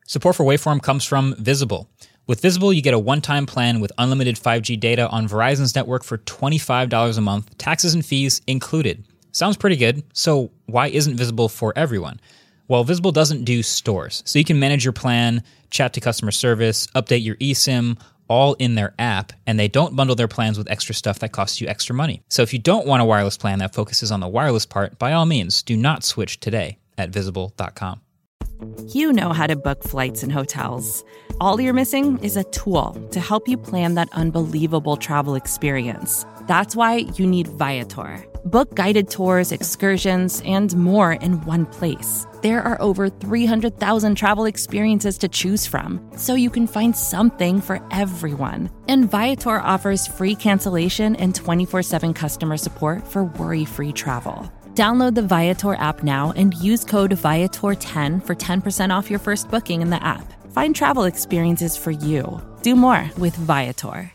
Support for Waveform comes from Visible. With Visible, you get a one-time plan with unlimited 5G data on Verizon's network for $25 a month, taxes and fees included. Sounds pretty good, so why isn't Visible for everyone? Well, Visible doesn't do stores, so you can manage your plan, chat to customer service, update your eSIM, all in their app, and they don't bundle their plans with extra stuff that costs you extra money. So if you don't want a wireless plan that focuses on the wireless part, by all means, do not switch today at Visible.com. You know how to book flights and hotels. All you're missing is a tool to help you plan that unbelievable travel experience. That's why you need Viator. Book guided tours, excursions, and more in one place. There are over 300,000 travel experiences to choose from, so you can find something for everyone. And Viator offers free cancellation and 24/7 customer support for worry-free travel. Download the Viator app now and use code Viator10 for 10% off your first booking in the app. Find travel experiences for you. Do more with Viator.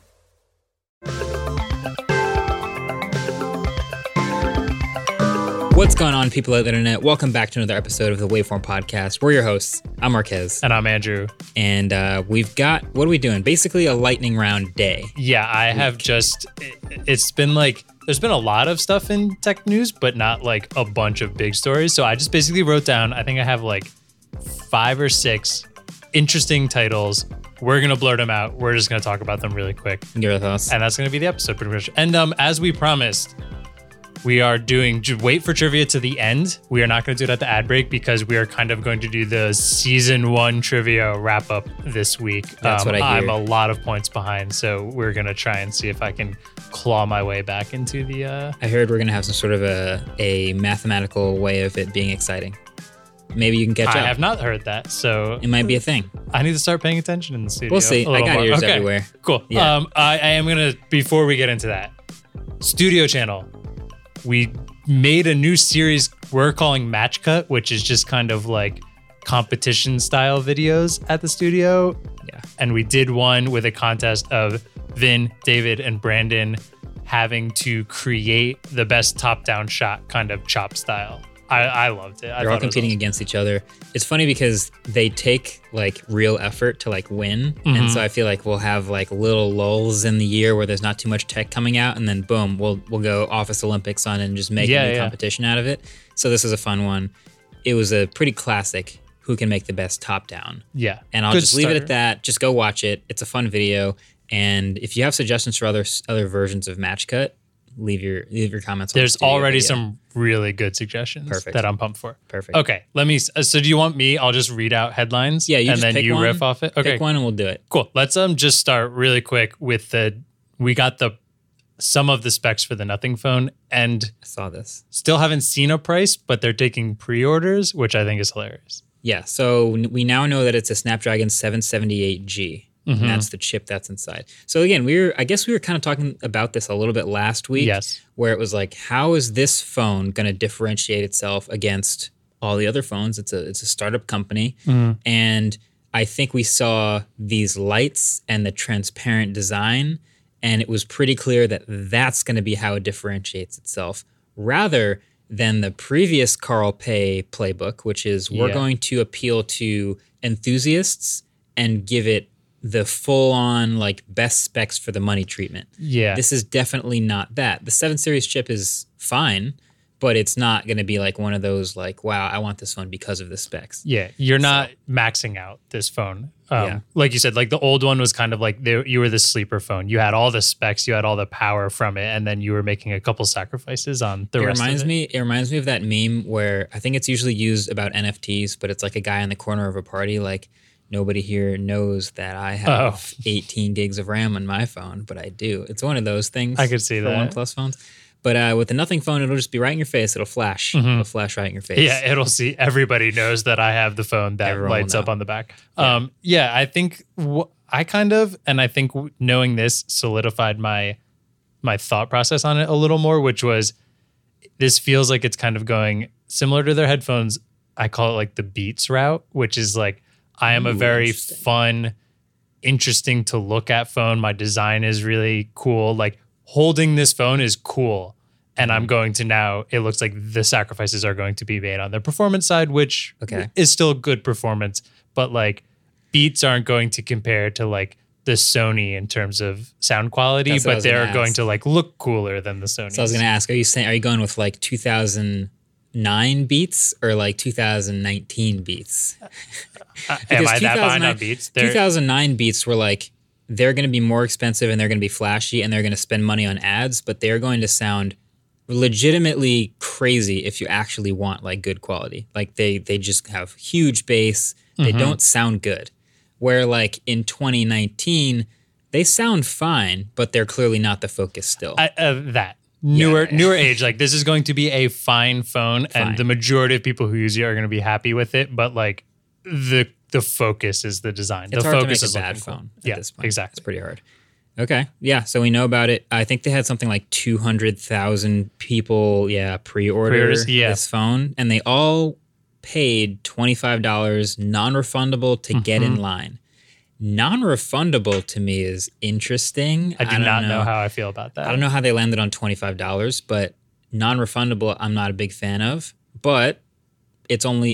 What's going on, people of the internet? Welcome back to another episode of the Waveform Podcast. We're your hosts. I'm Marquez. And I'm Andrew. And we've got, what are we doing? Basically a lightning round day. Yeah, I have just, it's been like, there's been a lot of stuff in tech news, but not like a bunch of big stories. So I just basically wrote down, I think I have like 5 or 6 interesting titles. We're going to blurt them out. We're just going to talk about them really quick. Give us thoughts. And that's going to be the episode pretty much. And as we promised, we are doing, wait for trivia to the end. We are not going to do it at the ad break because we are kind of going to do the season 1 trivia wrap up this week. That's what I hear. I'm a lot of points behind, so we're going to try and see if I can claw my way back into the... I heard we're going to have some sort of a mathematical way of it being exciting. Maybe you can catch up. I have not heard that, so... It might be a thing. I need to start paying attention in the studio. We'll see. I got ears everywhere. Cool. Yeah. I am going to, before we get into that, Studio Channel. We made a new series we're calling Match Cut, which is just kind of like competition style videos at the studio. Yeah. And we did one with a contest of Vin, David, and Brandon having to create the best top-down shot kind of chop style. I loved it. They're all competing against each other. It's funny because they take like real effort to like win. Mm-hmm. And so I feel like we'll have like little lulls in the year where there's not too much tech coming out. And then boom, we'll go Office Olympics on and just make a new competition out of it. So this is a fun one. It was a pretty classic who can make the best top down. Yeah. And I'll just leave it at that. Just go watch it. It's a fun video. And if you have suggestions for other versions of Match Cut, leave your comments. There's already some really good suggestions that I'm pumped for. Perfect. Okay, let me. So do you want me? I'll just read out headlines. Yeah, you and just then pick you one, riff off it. Okay, pick one and we'll do it. Cool. Let's just start really quick with we got some of the specs for the Nothing phone, and I saw this. Still haven't seen a price, but they're taking pre-orders, which I think is hilarious. Yeah. So we now know that it's a Snapdragon 778G. Mm-hmm. And that's the chip that's inside. So again, I guess we were kind of talking about this a little bit last week. Yes. Where it was like, how is this phone going to differentiate itself against all the other phones? It's a startup company. Mm-hmm. And I think we saw these lights and the transparent design, and it was pretty clear that that's going to be how it differentiates itself, rather than the previous Carl Pei playbook, which is we're going to appeal to enthusiasts and give it the full-on like best specs for the money treatment. Yeah. This is definitely not that. The 7 Series chip is fine, but it's not going to be like one of those like, wow, I want this phone because of the specs. Yeah, you're not maxing out this phone. Like you said, like the old one was kind of like you were the sleeper phone. You had all the specs, you had all the power from it, and then you were making a couple sacrifices on the rest of it. It reminds me of that meme where I think it's usually used about NFTs, but it's like a guy in the corner of a party like, nobody here knows that I have 18 gigs of RAM on my phone, but I do. It's one of those things. I could see for that. OnePlus phones. But with the Nothing phone, it'll just be right in your face. It'll flash. Mm-hmm. It'll flash right in your face. Yeah, it'll see. Everybody knows that I have the phone that lights up on the back. Yeah, I think I think knowing this solidified my thought process on it a little more, which was this feels like it's kind of going similar to their headphones. I call it like the Beats route, which is like, I am a very fun, interesting to look at phone. My design is really cool. Like holding this phone is cool. And I'm going to now, it looks like the sacrifices are going to be made on the performance side, which is still good performance. But like, Beats aren't going to compare to like the Sony in terms of sound quality, but they're going to like look cooler than the Sony. So I was going to ask, are you going with like 2009 Beats or like 2019 Beats? Am I that behind on Beats? 2009 Beats were like, they're going to be more expensive and they're going to be flashy and they're going to spend money on ads, but they're going to sound legitimately crazy if you actually want like good quality. Like they just have huge bass. They don't sound good. Where like in 2019, they sound fine, but they're clearly not the focus still. Newer age, like this is going to be a fine phone, and the majority of people who use it are going to be happy with it. But like the focus is the design. It's the hard focus to make is a bad phone. Yeah, at this point. Exactly. It's pretty hard. Okay, yeah. So we know about it. I think they had something like 200,000 people, pre-order this phone, and they all paid $25 non-refundable to get in line. Non-refundable to me is interesting. I do not know how I feel about that. I don't know how they landed on $25, but non-refundable I'm not a big fan of. But it's only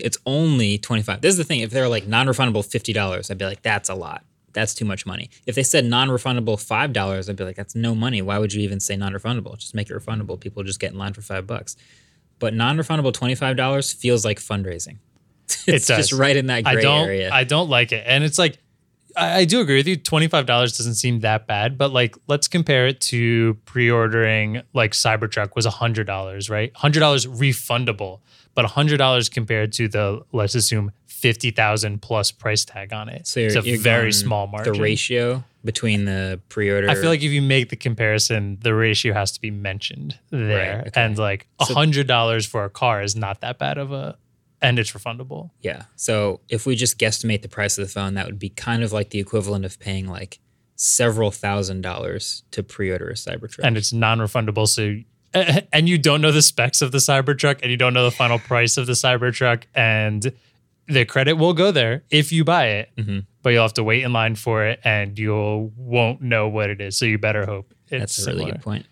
$25. This is the thing. If they're like non-refundable $50, I'd be like, that's a lot. That's too much money. If they said non-refundable $5, I'd be like, that's no money. Why would you even say non-refundable? Just make it refundable. People just get in line for $5. But non-refundable $25 feels like fundraising. It's just right in that gray area. I don't like it. And it's like, I do agree with you. $25 doesn't seem that bad, but like, let's compare it to pre-ordering like Cybertruck was $100, right? $100 refundable, but $100 compared to the, let's assume, 50,000 plus price tag on it. So it's a very small margin. The ratio between the pre-order. I feel like if you make the comparison, the ratio has to be mentioned there. Right, okay. And like $100 for a car is not that bad of a, and it's refundable. Yeah. So if we just guesstimate the price of the phone, that would be kind of like the equivalent of paying like several $1,000s to pre-order a Cybertruck. And it's non-refundable. So, and you don't know the specs of the Cybertruck and you don't know the final price of the Cybertruck, and the credit will go there if you buy it, but you'll have to wait in line for it and you won't know what it is. So you better hope it's That's a really good point.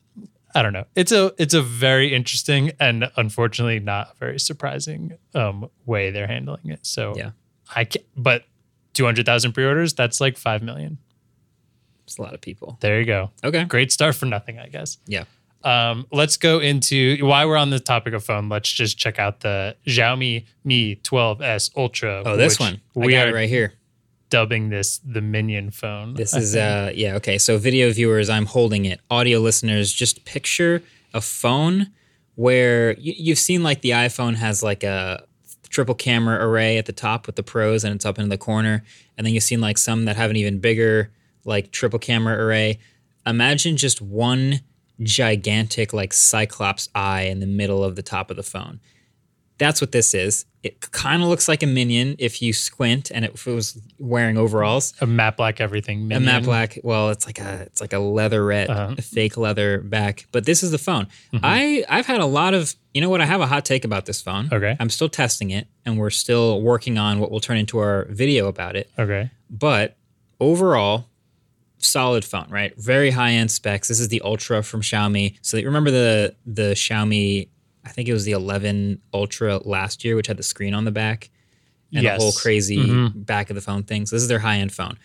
I don't know. It's a very interesting and unfortunately not very surprising way they're handling it. So yeah, but 200,000 pre-orders, that's like 5 million. It's a lot of people. There you go. Okay. Great start for nothing, I guess. Yeah. Let's go into, while we're on the topic of phone, let's just check out the Xiaomi Mi 12S Ultra. Oh, this one. I got it right here. Dubbing this the Minion phone. This is okay. So video viewers, I'm holding it. Audio listeners, just picture a phone where you've seen like the iPhone has like a triple camera array at the top with the pros and it's up in the corner, and then you've seen like some that have an even bigger like triple camera array. Imagine just one gigantic like Cyclops eye in the middle of the top of the phone. That's what this is. It kind of looks like a Minion if you squint, and if it was wearing overalls. A matte black everything Minion. A matte black. Well, it's like a leatherette, a fake leather back. But this is the phone. I've had a lot of, you know what? I have a hot take about this phone. Okay. I'm still testing it, and we're still working on what will turn into our video about it. Okay. But overall, solid phone, right? Very high end specs. This is the Ultra from Xiaomi. So you remember the Xiaomi, I think it was the 11 Ultra last year, which had the screen on the back and the whole crazy back of the phone thing. So this is their high-end phone.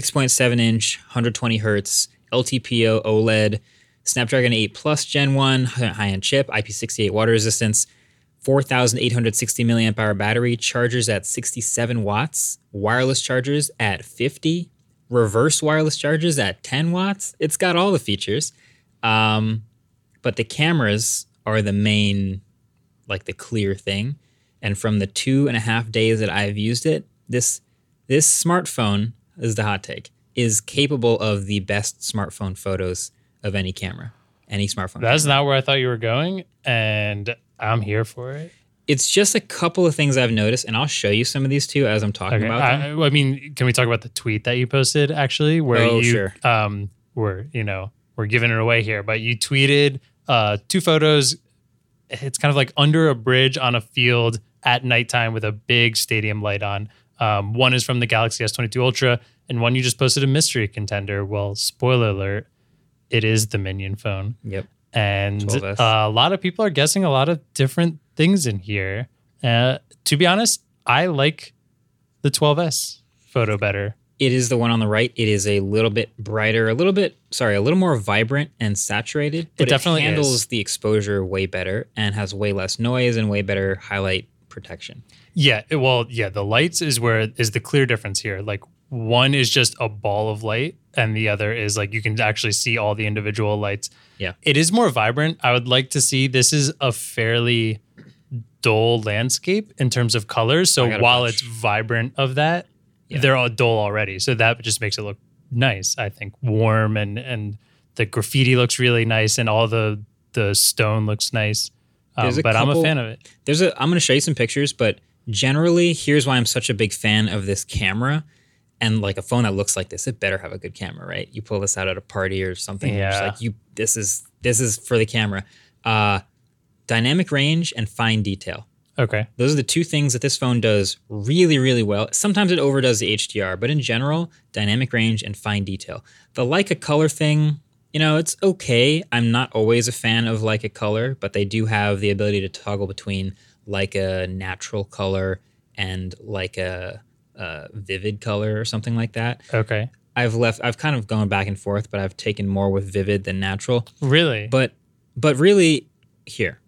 6.7 inch, 120 hertz, LTPO OLED, Snapdragon 8 Plus Gen 1, high-end chip, IP68 water resistance, 4,860 milliamp hour battery, chargers at 67 watts, wireless chargers at 50, reverse wireless chargers at 10 watts. It's got all the features. But the cameras are the main, like the clear thing. And from the 2.5 days that I've used it, this smartphone, is the hot take, is capable of the best smartphone photos of any camera, any smartphone. That's not where I thought you were going, and I'm here for it. It's just a couple of things I've noticed, and I'll show you some of these too as I'm talking about them. I mean, can we talk about the tweet that you posted actually, where we're giving it away here, but you tweeted 2 photos. It's kind of like under a bridge on a field at nighttime with a big stadium light on. One is from the Galaxy S22 Ultra, and one you just posted a mystery contender. Well, spoiler alert, it is the Minion phone. Yep. And a lot of people are guessing a lot of different things in here. To be honest, I like the 12S photo better? It is the one on the right. It is a little bit brighter, a little more vibrant and saturated. But it definitely handles the exposure way better and has way less noise and way better highlight protection. Yeah, the lights is the clear difference here. Like one is just a ball of light and the other is like you can actually see all the individual lights. Yeah. It is more vibrant. I would like to see, this is a fairly dull landscape in terms of colors. So while it's vibrant of that, they're all dull already. So that just makes it look nice, I think. Warm and the graffiti looks really nice and all the stone looks nice. But I'm a fan of it. I'm going to show you some pictures, but generally, here's why I'm such a big fan of this camera. And like a phone that looks like this, it better have a good camera, right? You pull this out at a party or something. Yeah. It's like this is for the camera. Dynamic range and fine detail. Okay. Those are the two things that this phone does really, really well. Sometimes it overdoes the HDR, but in general, dynamic range and fine detail. The Leica color thing, it's okay. I'm not always a fan of Leica color, but they do have the ability to toggle between Leica natural color and Leica vivid color or something like that. Okay. I've kind of gone back and forth, but I've taken more with vivid than natural. Really? But really, here,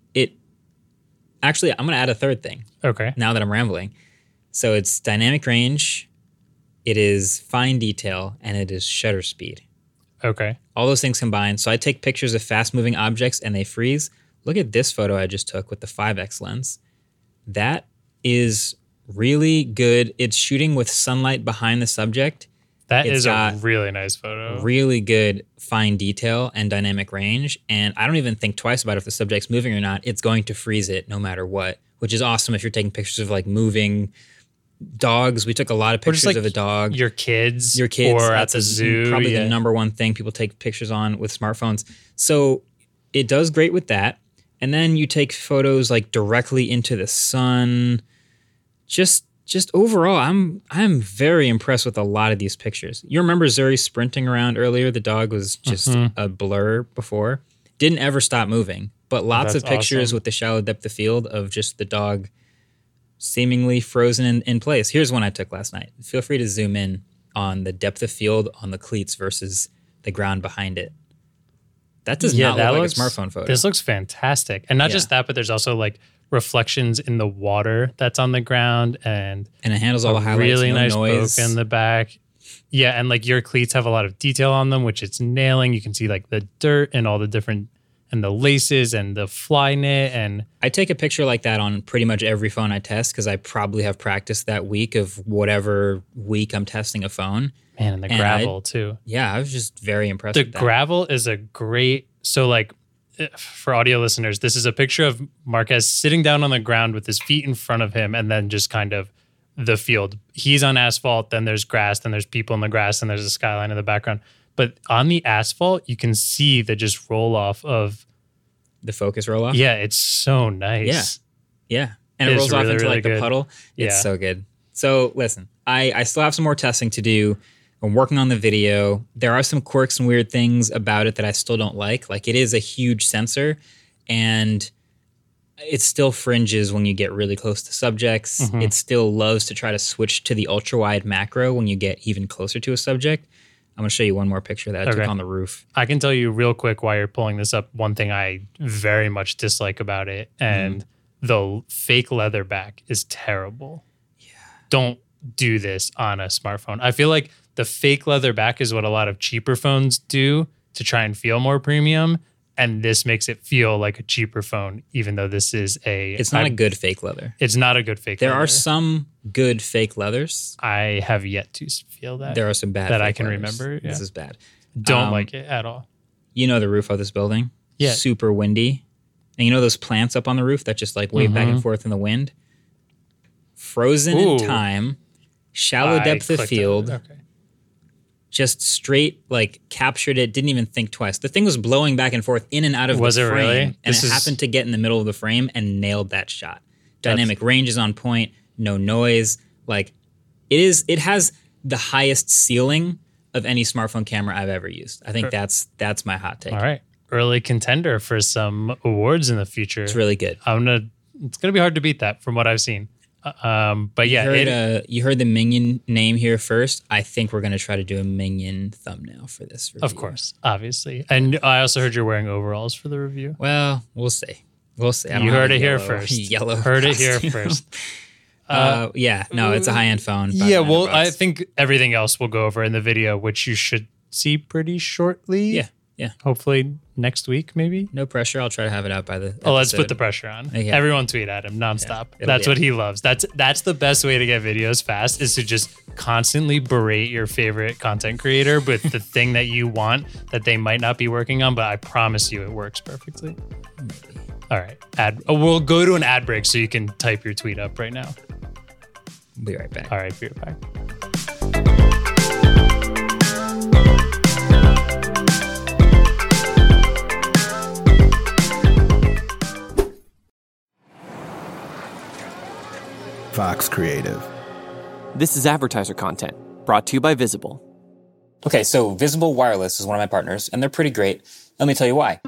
actually, I'm going to add a third thing. Okay. Now that I'm rambling. So it's dynamic range, it is fine detail, and it is shutter speed. Okay. All those things combined. So I take pictures of fast-moving objects and they freeze. Look at this photo I just took with the 5x lens. That is really good. It's shooting with sunlight behind the subject. That is a really nice photo. Really good fine detail and dynamic range. And I don't even think twice about if the subject's moving or not. It's going to freeze it no matter what, which is awesome if you're taking pictures of like moving dogs. We took a lot of pictures of a dog. Your kids. Or at the zoo. Probably the number one thing people take pictures on with smartphones. So it does great with that. And then you take photos like directly into the sun. Just overall, I'm very impressed with a lot of these pictures. You remember Zuri sprinting around earlier? The dog was just a blur before. Didn't ever stop moving. But lots of pictures with the shallow depth of field of just the dog seemingly frozen in place. Here's one I took last night. Feel free to zoom in on the depth of field on the cleats versus the ground behind it. That does not look like a smartphone photo. This looks fantastic. And not just that, but there's also like reflections in the water that's on the ground and it handles all the highlights. Really nice noise. bokeh in the back. Yeah, and like your cleats have a lot of detail on them, which it's nailing. You can see like the dirt and all the different and the laces and the fly knit. And I take a picture like that on pretty much every phone I test because I probably have practiced that week of whatever week I'm testing a phone. Man, and the gravel too. Yeah, I was just very impressed with that. The gravel is a great, so like for audio listeners, this is a picture of Marques sitting down on the ground with his feet in front of him and then just kind of the field. He's on asphalt, then there's grass, then there's people in the grass, and there's a skyline in the background. But on the asphalt, you can see the just roll off of the focus roll off. Yeah, it's so nice. Yeah. And it rolls off into like the puddle. It's so good. So listen, I still have some more testing to do. I'm working on the video. There are some quirks and weird things about it that I still don't like. Like it is a huge sensor and it still fringes when you get really close to subjects. Mm-hmm. It still loves to try to switch to the ultra wide macro when you get even closer to a subject. I'm going to show you one more picture that I took on the roof. I can tell you real quick while you're pulling this up, one thing I very much dislike about it, and the fake leather back is terrible. Yeah. Don't do this on a smartphone. I feel like the fake leather back is what a lot of cheaper phones do to try and feel more premium, and this makes it feel like a cheaper phone, even though this is It's not a good fake leather. It's not a good fake leather. There are some good fake leathers. I have yet to feel that. There are some bad that fake I can leathers. remember. This is bad. Don't like it at all. You know the roof of this building? Yeah. Super windy. And you know those plants up on the roof that just like wave back and forth in the wind? Frozen in time, shallow depth of field. Okay. Just straight, like, captured it, didn't even think twice. The thing was blowing back and forth in and out of the frame. Was it really? And it happened to get in the middle of the frame and nailed that shot. Dynamic range is on point, no noise. Like, it has the highest ceiling of any smartphone camera I've ever used. I think that's my hot take. All right. Early contender for some awards in the future. It's really good. It's going to be hard to beat that from what I've seen. But yeah, you heard the Minion name here first. I think we're going to try to do a Minion thumbnail for this review. Of course, obviously. And I also heard you're wearing overalls for the review. Well, we'll see. We'll see. You heard it here first. Yellow. Heard it here first. It's a high-end phone. Yeah, well, I think everything else we'll go over in the video, which you should see pretty shortly. Yeah. Hopefully next week, maybe. No pressure. I'll try to have it out by the episode. Oh, let's put the pressure on. Yeah. Everyone tweet at him nonstop. That's what he loves. That's the best way to get videos fast, is to just constantly berate your favorite content creator with the thing that you want that they might not be working on, but I promise you it works perfectly. Maybe. All right. We'll go to an ad break so you can type your tweet up right now. Be right back. All right, be right back. Fox Creative. This is advertiser content brought to you by Visible. Okay, so Visible Wireless is one of my partners, and they're pretty great. Let me tell you why.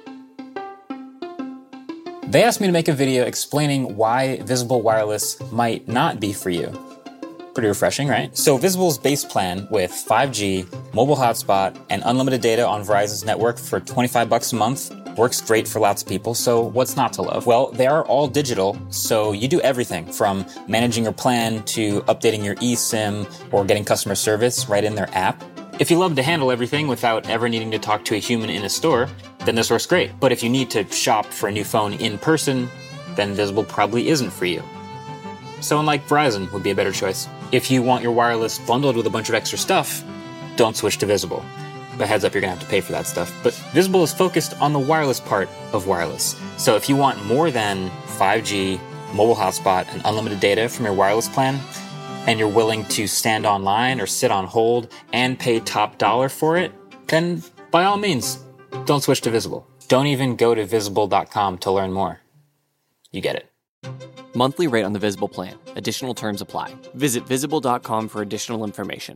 They asked me to make a video explaining why Visible Wireless might not be for you. Pretty refreshing, right? So Visible's base plan with 5G, mobile hotspot, and unlimited data on Verizon's network for $25 a month works great for lots of people, so what's not to love? Well, they are all digital, so you do everything from managing your plan to updating your eSIM or getting customer service right in their app. If you love to handle everything without ever needing to talk to a human in a store, then this works great. But if you need to shop for a new phone in person, then Visible probably isn't for you. Someone like Verizon would be a better choice. If you want your wireless bundled with a bunch of extra stuff, don't switch to Visible. But heads up, you're gonna have to pay for that stuff. But Visible is focused on the wireless part of wireless. So if you want more than 5G, mobile hotspot, and unlimited data from your wireless plan, and you're willing to stand online or sit on hold and pay top dollar for it, then by all means, don't switch to Visible. Don't even go to visible.com to learn more. You get it. Monthly rate on the Visible plan. Additional terms apply. Visit visible.com for additional information.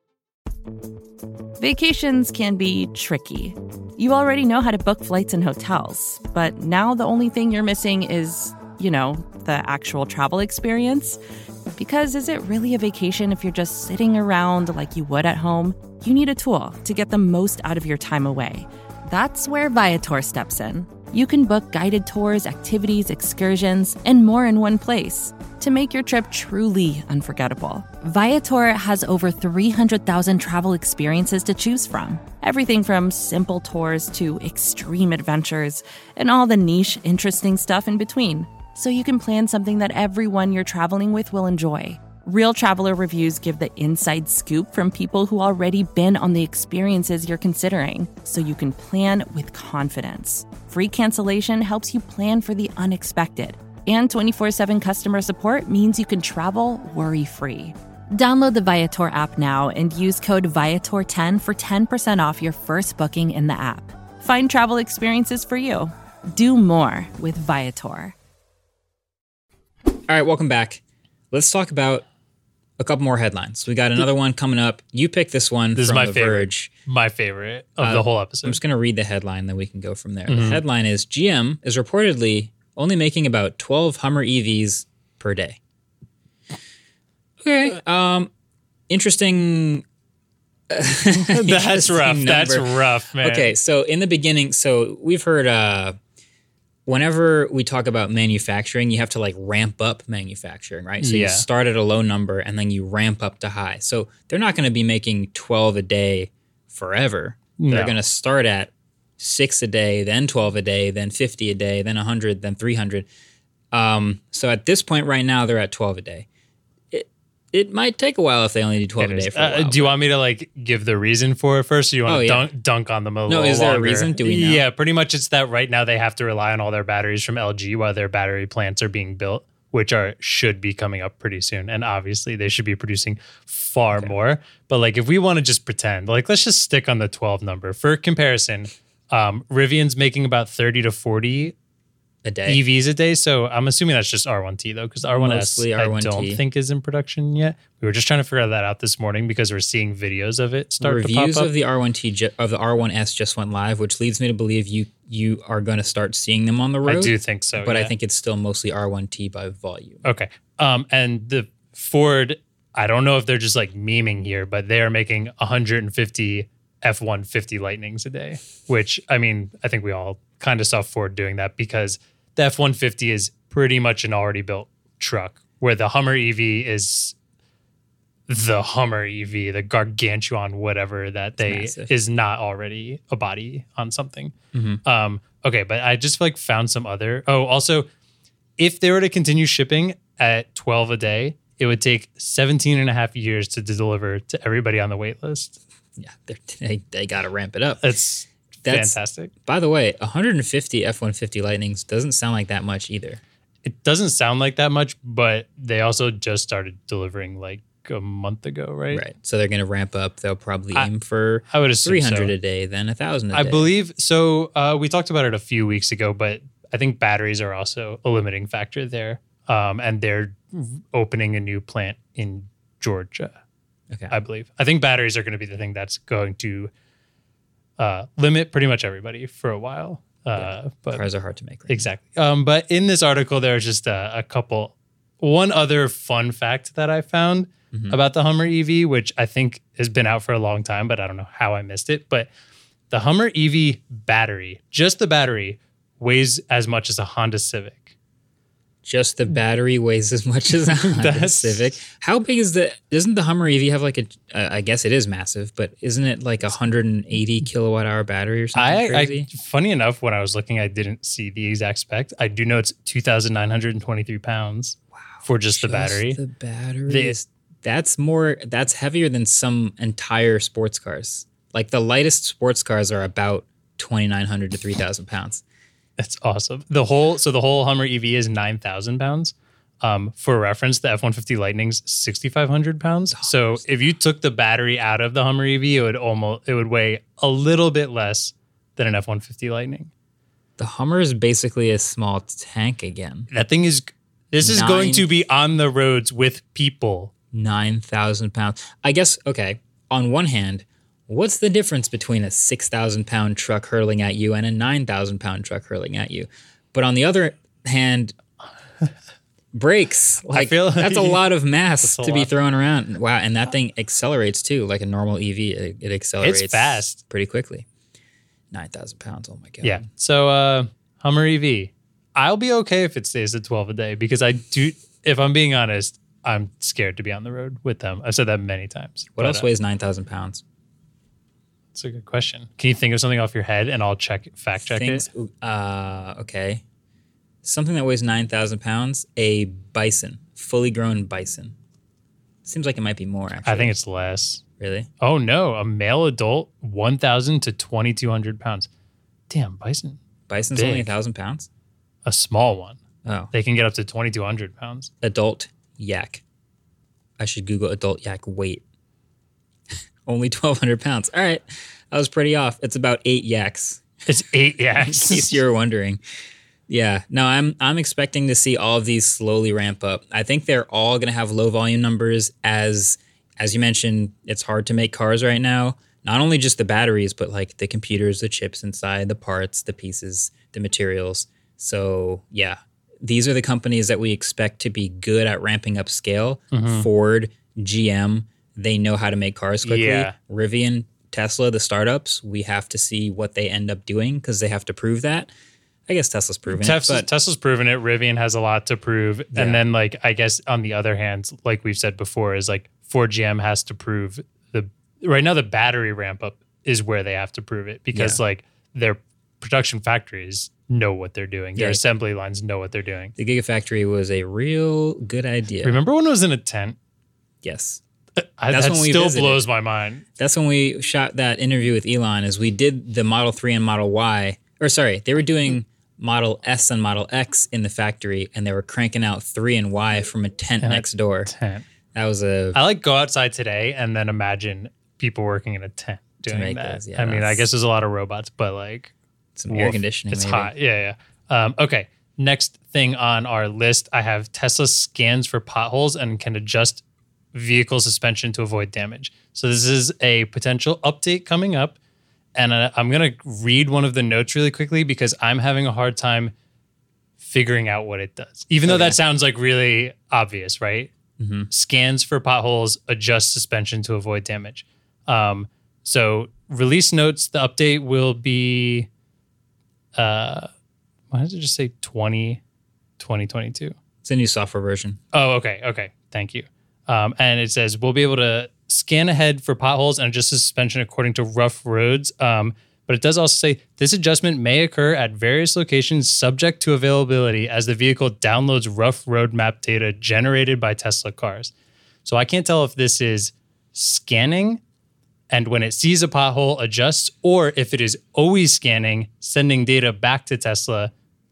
Vacations can be tricky. You already know how to book flights and hotels, but now the only thing you're missing is, the actual travel experience. Because is it really a vacation if you're just sitting around like you would at home? You need a tool to get the most out of your time away. That's where Viator steps in. You can book guided tours, activities, excursions, and more in one place to make your trip truly unforgettable. Viator has over 300,000 travel experiences to choose from. Everything from simple tours to extreme adventures and all the niche, interesting stuff in between. So you can plan something that everyone you're traveling with will enjoy. Real traveler reviews give the inside scoop from people who already been on the experiences you're considering, so you can plan with confidence. Free cancellation helps you plan for the unexpected. And 24/7 customer support means you can travel worry-free. Download the Viator app now and use code Viator10 for 10% off your first booking in the app. Find travel experiences for you. Do more with Viator. All right, welcome back. Let's talk about a couple more headlines. We got another one coming up. You picked this one from The Verge. My favorite of the whole episode. I'm just going to read the headline, then we can go from there. The headline is, GM is reportedly only making about 12 Hummer EVs per day. Okay. Interesting. That's rough. Number. That's rough, man. Okay, so in the beginning, we've heard whenever we talk about manufacturing, you have to ramp up manufacturing, right? So you start at a low number and then you ramp up to high. So they're not going to be making 12 a day forever. No. They're going to start at 6 a day, then 12 a day, then 50 a day, then 100, then 300. So at this point right now, they're at 12 a day. It might take a while if they only do 12 a day for a while. Do you want me to give the reason for it first? Or you want to dunk on them a little longer? No, is there a reason? Do we know? Yeah, pretty much it's that right now they have to rely on all their batteries from LG while their battery plants are being built, which should be coming up pretty soon. And obviously they should be producing far more. But if we want to just pretend, let's just stick on the 12 number. For comparison, Rivian's making about 30 to 40 a day. EVs a day. So I'm assuming that's just R1T though, because R1S I don't think is in production yet. We were just trying to figure that out this morning because we're seeing videos of it start to pop up. Reviews of the R1T of the R1S just went live, which leads me to believe you are going to start seeing them on the road. I do think so. But I think it's still mostly R1T by volume. Okay. And the Ford, I don't know if they're just like memeing here, but they are making 150 F-150 Lightnings a day, which, I mean, I think we all kind of saw Ford doing that because the F-150 is pretty much an already built truck, where the Hummer EV is the Hummer EV, the gargantuan whatever that is not already a body on something. Okay, but I just like found some other. Oh, also, if they were to continue shipping at 12 a day, it would take 17 and a half years to deliver to everybody on the wait list. Yeah, they got to ramp it up. That's fantastic. By the way, 150 F-150 Lightnings doesn't sound like that much either. It doesn't sound like that much, but they also just started delivering like a month ago, right? Right. So they're going to ramp up. They'll probably aim for I would assume 300 a day, then 1,000 a day. I believe so. We talked about it a few weeks ago, but I think batteries are also a limiting factor there. And they're opening a new plant in Georgia. Okay. I believe. I think batteries are going to be the thing that's going to limit pretty much everybody for a while. But cars are hard to make. Right exactly. But in this article, there's just one other fun fact that I found about the Hummer EV, which I think has been out for a long time, but I don't know how I missed it. But the Hummer EV battery, just the battery, weighs as much as a Honda Civic. Just the battery weighs as much as a Honda Civic. How big is doesn't the Hummer EV have like I guess it is massive, but isn't it like 180 kilowatt hour battery or something crazy? Funny enough, when I was looking, I didn't see the exact spec. I do know it's 2,923 pounds for just the battery. The battery that's heavier than some entire sports cars. Like the lightest sports cars are about 2,900 to 3,000 pounds. That's awesome. The whole Hummer EV is 9,000 pounds. For reference, the F-150 Lightning's 6,500 pounds. So if you took the battery out of the Hummer EV, it would weigh a little bit less than an F-150 Lightning. The Hummer is basically a small tank again. That thing is going to be on the roads with people. 9,000 pounds. I guess, okay, on one hand, what's the difference between a 6,000 pound truck hurling at you and a 9,000 pound truck hurling at you? But on the other hand, brakes. Like, that's a lot of mass to be thrown around. Wow, and that thing accelerates too, like a normal EV. It accelerates it's fast, pretty quickly. 9,000 pounds. Oh my god. Yeah. So Hummer EV, I'll be okay if it stays at 12 a day because if I'm being honest, I'm scared to be on the road with them. I've said that many times. What else weighs 9,000 pounds? That's a good question. Can you think of something off your head and I'll fact check it? Okay. Something that weighs 9,000 pounds, a bison, fully grown bison. Seems like it might be more, actually. I think it's less. Really? Oh, no. A male adult, 1,000 to 2,200 pounds. Damn, bison. Bison's big. only 1,000 pounds? A small one. Oh. They can get up to 2,200 pounds. Adult yak. I should Google adult yak weight. Only 1,200 pounds. All right. I was pretty off. It's about 8 yaks. It's 8 yaks. In case you were wondering. Yeah. No, I'm expecting to see all of these slowly ramp up. I think they're all going to have low volume numbers as you mentioned, it's hard to make cars right now. Not only just the batteries, but like the computers, the chips inside, the parts, the pieces, the materials. So yeah, these are the companies that we expect to be good at ramping up scale. Ford, GM, they know how to make cars quickly. Yeah. Rivian, Tesla, the startups, we have to see what they end up doing because they have to prove that. I guess Tesla's proven it. Tesla's proven it. Rivian has a lot to prove. Yeah. And then like, I guess on the other hand, like we've said before, is like Ford GM has to prove right now the battery ramp up is where they have to prove it because like their production factories know what they're doing. Their assembly lines know what they're doing. The Gigafactory was a real good idea. Remember when it was in a tent? Yes. That still blows my mind. That's when we shot that interview with Elon is we did the Model 3 and Model Y. Or sorry, they were doing Model S and Model X in the factory and they were cranking out 3 and Y from a tent next door. That was I like go outside today and then imagine people working in a tent doing that. Those, yeah, I mean, I guess there's a lot of robots, but like some air conditioning. It's maybe. hot. Yeah. Okay. Next thing on our list, I have Tesla scans for potholes and can adjust vehicle suspension to avoid damage. So this is a potential update coming up. And I'm going to read one of the notes really quickly because I'm having a hard time figuring out what it does. Even though that sounds like really obvious, right? Mm-hmm. Scans for potholes, adjust suspension to avoid damage. So release notes, the update will be, why does it just say 2022? It's a new software version. Oh, okay. Thank you. And it says, we'll be able to scan ahead for potholes and adjust the suspension according to rough roads. But it does also say this adjustment may occur at various locations subject to availability as the vehicle downloads rough road map data generated by Tesla cars. So I can't tell if this is scanning and when it sees a pothole adjusts, or if it is always scanning, sending data back to Tesla,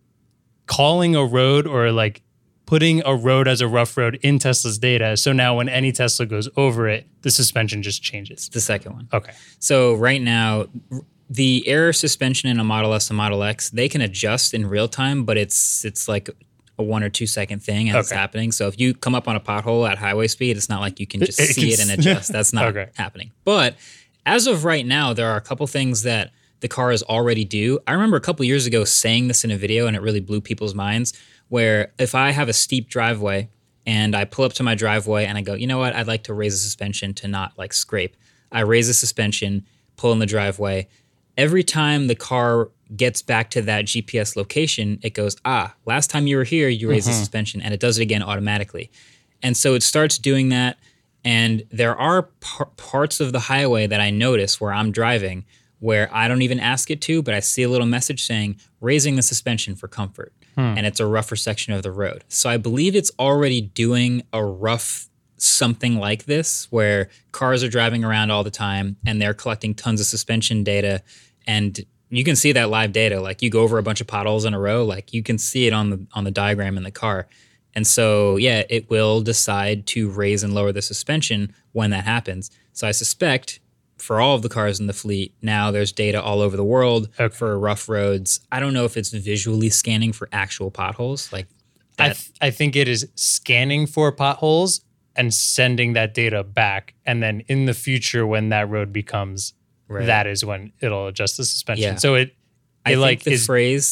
calling a road or like putting a road as a rough road in Tesla's data. So now when any Tesla goes over it, the suspension just changes. The second one. Okay. So right now, the air suspension in a Model S and Model X, they can adjust in real time, but it's like a 1 or 2 second thing as it's happening. So if you come up on a pothole at highway speed, it's not like you can just see it and adjust. That's not happening. But as of right now, there are a couple things that the cars already do. I remember a couple years ago saying this in a video, and it really blew people's minds, where if I have a steep driveway and I pull up to my driveway and I go, you know what, I'd like to raise the suspension to not like scrape. I raise the suspension, pull in the driveway. Every time the car gets back to that GPS location, it goes, last time you were here, you raised the suspension, and it does it again automatically. And so it starts doing that, and there are parts of the highway that I notice where I'm driving where I don't even ask it to, but I see a little message saying, raising the suspension for comfort, and it's a rougher section of the road. So I believe it's already doing a rough something like this where cars are driving around all the time and they're collecting tons of suspension data, and you can see that live data. Like you go over a bunch of potholes in a row, like you can see it on the diagram in the car. And so, yeah, it will decide to raise and lower the suspension when that happens. So I suspect for all of the cars in the fleet, now there's data all over the world for rough roads. I don't know if it's visually scanning for actual potholes. Like that. I think it is scanning for potholes and sending that data back. And then in the future, when that road becomes, that is when it'll adjust the suspension. Yeah. So I think the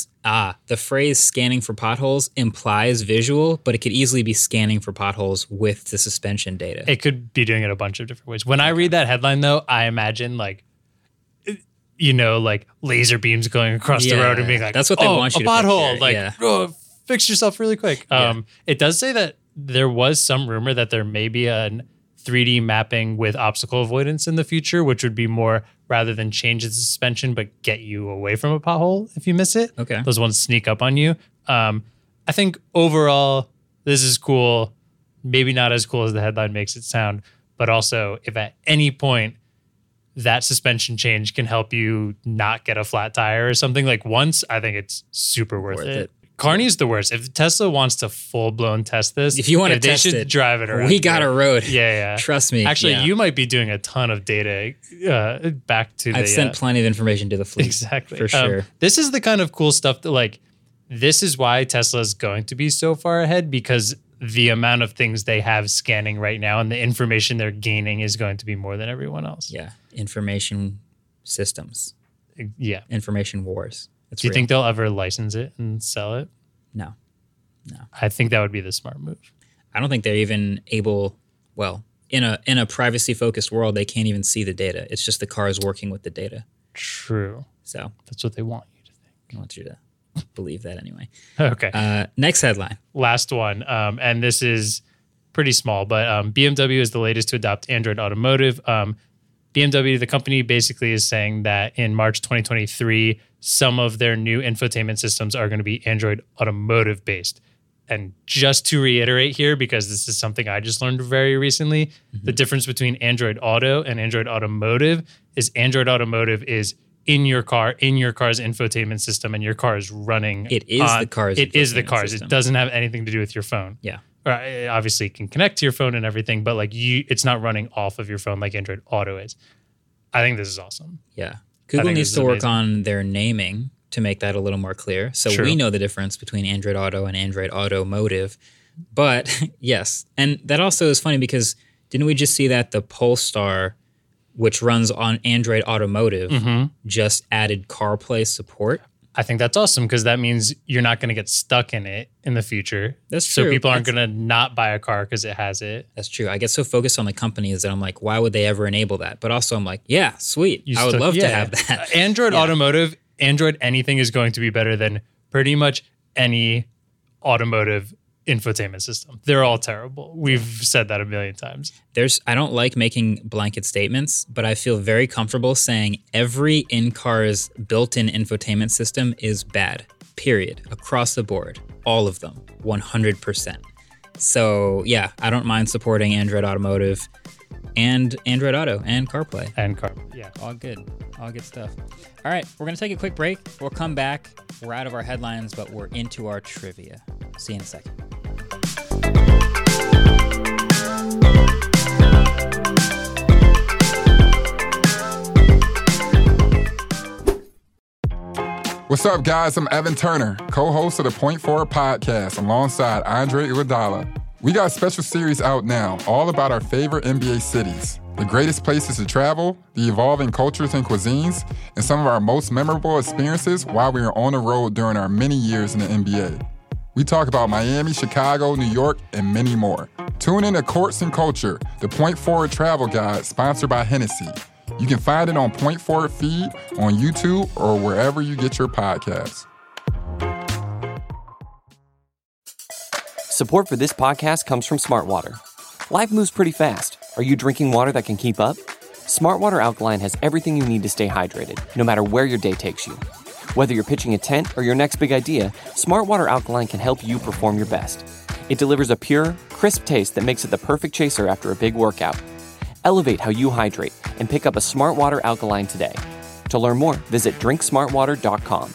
phrase scanning for potholes implies visual, but it could easily be scanning for potholes with the suspension data. It could be doing it a bunch of different ways. When I read that headline, though, I imagine like laser beams going across the road and being like, that's what they want you to pothole. Picture. Fix yourself really quick. It does say that there was some rumor that there may be a 3D mapping with obstacle avoidance in the future, which would be more rather than change the suspension, but get you away from a pothole if you miss it. Okay. Those ones sneak up on you. I think overall, this is cool. Maybe not as cool as the headline makes it sound, but also if at any point that suspension change can help you not get a flat tire or something like once, I think it's super worth it. Carney's the worst. If Tesla wants to full-blown test this, if you want to test they should it, drive it around. We got a road. Yeah. Trust me. Actually, you might be doing a ton of data back to I've sent plenty of information to the fleet. Exactly. For sure. This is the kind of cool stuff that this is why Tesla is going to be so far ahead, because the amount of things they have scanning right now and the information they're gaining is going to be more than everyone else. Yeah. Information systems. Yeah. Information wars. Do you think they'll ever license it and sell it? No. I think that would be the smart move. I don't think they're even able, in a privacy-focused world, they can't even see the data. It's just the cars working with the data. True. So that's what they want you to think. I want you to believe that anyway. Okay. Next headline. Last one. And this is pretty small, but BMW is the latest to adopt Android Automotive. BMW, the company, basically is saying that in March 2023, some of their new infotainment systems are going to be Android Automotive based. And just to reiterate here, because this is something I just learned very recently, the difference between Android Auto and Android Automotive is Android Automotive is in your car's infotainment system, and your car is running. It is the car's. It is the car's. System. It doesn't have anything to do with your phone. Yeah. Obviously, it can connect to your phone and everything, but it's not running off of your phone like Android Auto is. I think this is awesome. Yeah. Google needs to work on their naming to make that a little more clear. So we know the difference between Android Auto and Android Automotive. But yes, and that also is funny because didn't we just see that the Polestar, which runs on Android Automotive, just added CarPlay support? I think that's awesome because that means you're not going to get stuck in it in the future. That's true. So people aren't going to not buy a car because it has it. That's true. I get so focused on the companies that I'm like, why would they ever enable that? But also I'm like, yeah, sweet. I would love to have that. Android Automotive, Android anything is going to be better than pretty much any automotive infotainment system. They're all terrible. We've said that a million times. I don't like making blanket statements, but I feel very comfortable saying every in-car's built-in infotainment system is bad, period, across the board. All of them, 100%. So yeah, I don't mind supporting Android Automotive and Android Auto and CarPlay. Yeah. All good stuff. All right, we're going to take a quick break. We'll come back. We're out of our headlines, but we're into our trivia. See you in a second. What's up, guys? I'm Evan Turner, co-host of the Point Forward podcast alongside Andre Iguodala. We got a special series out now, all about our favorite NBA cities, the greatest places to travel, the evolving cultures and cuisines, and some of our most memorable experiences while we were on the road during our many years in the NBA. We talk about Miami, Chicago, New York, and many more. Tune in to Courts and Culture, the Point Forward travel guide sponsored by Hennessy. You can find it on Point Forward feed on YouTube or wherever you get your podcasts. Support for this podcast comes from Smartwater. Life moves pretty fast. Are you drinking water that can keep up? Smartwater Alkaline has everything you need to stay hydrated, no matter where your day takes you. Whether you're pitching a tent or your next big idea, Smartwater Alkaline can help you perform your best. It delivers a pure, crisp taste that makes it the perfect chaser after a big workout. Elevate how you hydrate and pick up a Smartwater Alkaline today. To learn more, visit drinksmartwater.com.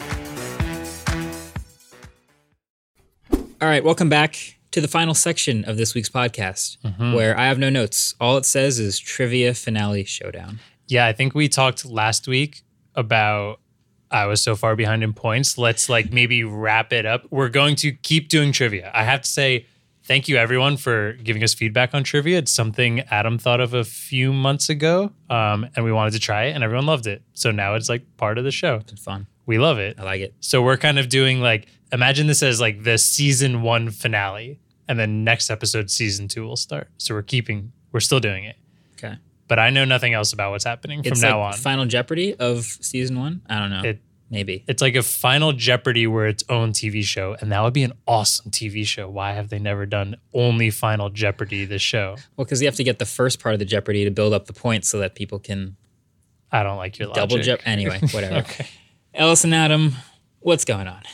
All right, welcome back to the final section of this week's podcast, where I have no notes. All it says is Trivia Finale Showdown. Yeah, I think we talked last week about I was so far behind in points. Let's maybe wrap it up. We're going to keep doing trivia. I have to say, thank you, everyone, for giving us feedback on trivia. It's something Adam thought of a few months ago, and we wanted to try it, and everyone loved it. So now it's part of the show. It's fun. We love it. I like it. So we're kind of doing imagine this as the season 1 finale, and then next episode, season 2 will start. So we're still doing it. Okay. But I know nothing else about what's happening from now on. Final Jeopardy of season 1? I don't know. Maybe. It's like a Final Jeopardy where its own TV show, and that would be an awesome TV show. Why have they never done only Final Jeopardy, this show? Well, because you have to get the first part of the Jeopardy to build up the points so that people can... I don't like your logic. Double Jeopardy. Anyway, whatever. Okay. Ellis and Adam, what's going on?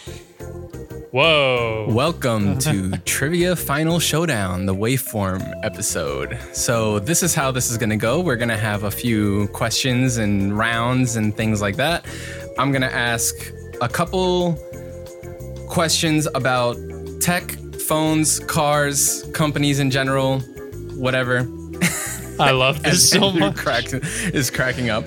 Whoa. Welcome to Trivia Final Showdown, the Waveform episode. So this is how this is going to go. We're going to have a few questions and rounds and things like that. I'm going to ask a couple questions about tech, phones, cars, companies in general, whatever. I love this so much. Is cracking up.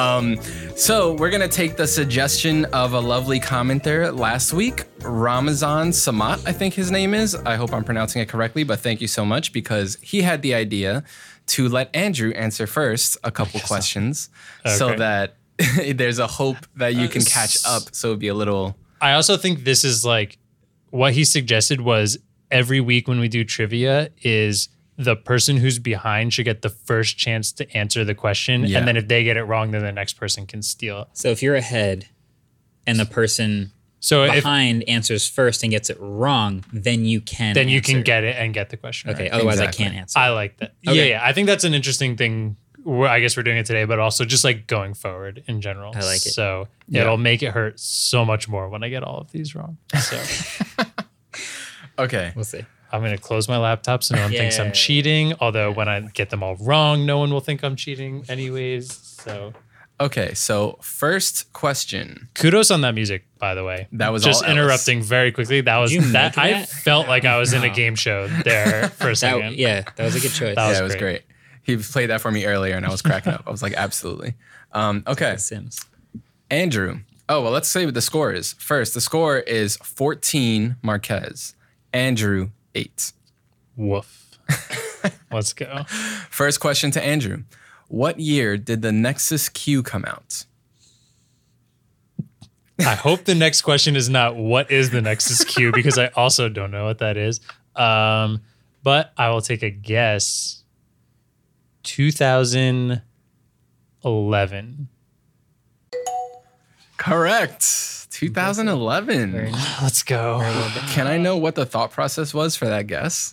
So we're going to take the suggestion of a lovely commenter last week, Ramazan Samat, I think his name is. I hope I'm pronouncing it correctly, but thank you so much because he had the idea to let Andrew answer first a couple questions so that there's a hope that you can catch up. So it'd be a little... I also think this is what he suggested was every week when we do trivia is the person who's behind should get the first chance to answer the question. Yeah. And then if they get it wrong, then the next person can steal. So if you're ahead and the person behind answers first and gets it wrong, then you can Then you can get it and get the question Okay, right. Otherwise I can't answer. I like that. Okay. Yeah. I think that's an interesting thing. I guess we're doing it today, but also just going forward in general. I like it. So it'll make it hurt so much more when I get all of these wrong. So okay. We'll see. I'm going to close my laptop so no one thinks I'm cheating. Although when I get them all wrong, no one will think I'm cheating anyways. So, okay. So first question. Kudos on that music, by the way. That was just all interrupting very quickly. That was that. I felt like I was in a game show there for a second. That was a good choice. It was great. He played that for me earlier and I was cracking up. I was like, absolutely. Okay. Sims. Andrew. Oh, well, let's say what the score is. First, the score is 14 Marquez. Andrew, 8. Woof. Let's go. First question to Andrew. What year did the Nexus Q come out? I hope the next question is not what is the Nexus Q, because I also don't know what that is. But I will take a guess. 2011. Correct. 2011. Let's go. Can I know what the thought process was for that guess?